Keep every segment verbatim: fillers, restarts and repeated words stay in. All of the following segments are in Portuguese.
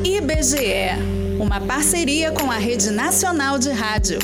I B G E, uma parceria com a Rede Nacional de Rádio.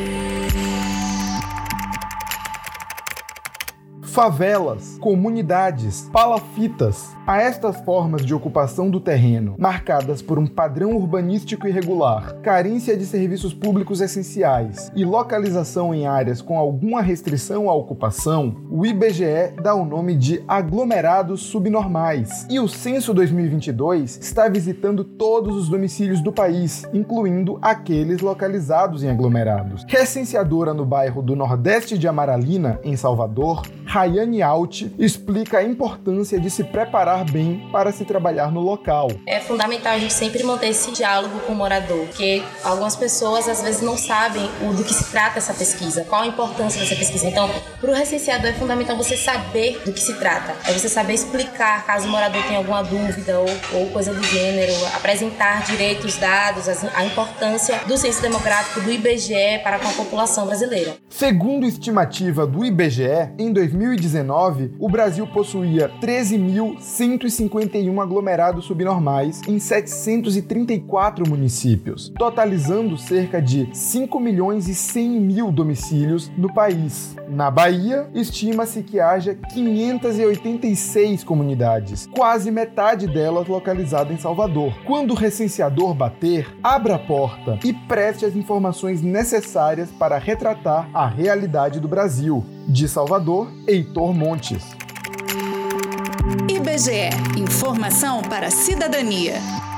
Favelas, comunidades, palafitas. A estas formas de ocupação do terreno, marcadas por um padrão urbanístico irregular, carência de serviços públicos essenciais e localização em áreas com alguma restrição à ocupação, o I B G E dá o nome de aglomerados subnormais. E o Censo dois mil e vinte e dois está visitando todos os domicílios do país, incluindo aqueles localizados em aglomerados. Recenseadora no bairro do Nordeste de Amaralina, em Salvador, Rayane Alt explica a importância de se preparar bem para se trabalhar no local. É fundamental a gente sempre manter esse diálogo com o morador, porque algumas pessoas às vezes não sabem o, do que se trata essa pesquisa, qual a importância dessa pesquisa. Então, para o recenseador é fundamental você saber do que se trata, é você saber explicar caso o morador tenha alguma dúvida ou, ou coisa do gênero, apresentar direitos, dados, a importância do censo demográfico do I B G E para com a população brasileira. Segundo estimativa do I B G E, em dois mil e dezenove, o Brasil possuía treze mil cento e cinquenta e um aglomerados subnormais em setecentos e trinta e quatro municípios, totalizando cerca de cinco milhões e cem mil domicílios no país. Na Bahia, estima-se que haja quinhentas e oitenta e seis comunidades, quase metade delas localizada em Salvador. Quando o recenseador bater, abra a porta e preste as informações necessárias para retratar a realidade do Brasil. De Salvador, Heitor Montes. I B G E, informação para a cidadania.